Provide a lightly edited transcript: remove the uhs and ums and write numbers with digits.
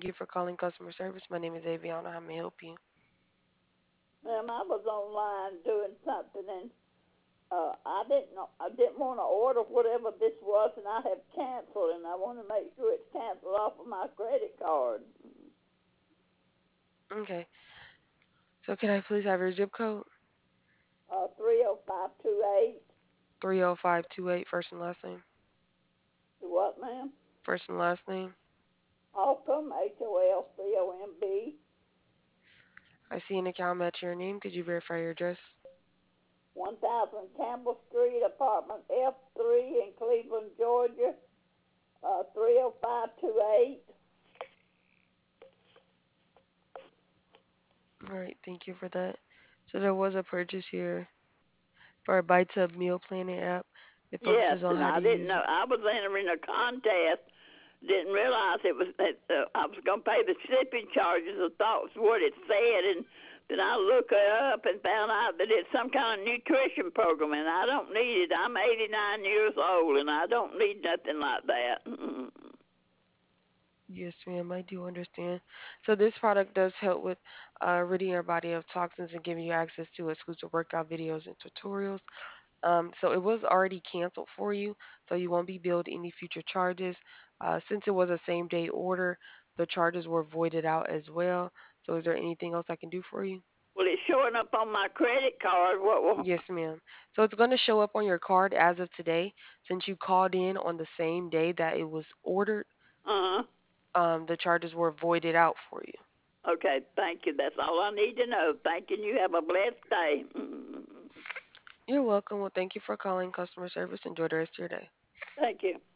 Thank you for calling customer service. My name is Aviana. How may I help you? I was online doing something, and I didn't know, I didn't want to order whatever this was, and I have canceled, and I want to make sure it's canceled off of my credit card. Okay. So can I please have your zip code? 30528. 30528, first and last name. What, ma'am? First and last name. Holcomb, HOLCOMB, I see an account match your name. Could you verify your address? 1000 Campbell Street, apartment F3 in Cleveland, Georgia, 30528. All right, thank you for that. So there was a purchase here for a Bites Up Meal Planning app. It Yes, focuses on and how I to didn't use. know. I was entering a contest. Didn't realize it was that I was going to pay the shipping charges. I thought was what it said, and then I looked it up and found out that it's some kind of nutrition program, and I don't need it. I'm 89 years old, and I don't need nothing like that. Yes, ma'am, I do understand. So this product does help with ridding your body of toxins and giving you access to exclusive workout videos and tutorials. So it was already canceled for you, so you won't be billed any future charges. Since it was a same day order, the charges were voided out as well. So is there anything else I can do for you? Well, it's showing up on my credit card. What will? Yes, ma'am. So it's going to show up on your card as of today. Since you called in on the same day that it was ordered, Uh huh. the charges were voided out for you. Okay, thank you. That's all I need to know. Thank you. You have a blessed day. You're welcome. Well, thank you for calling customer service. Enjoy the rest of your day. Thank you.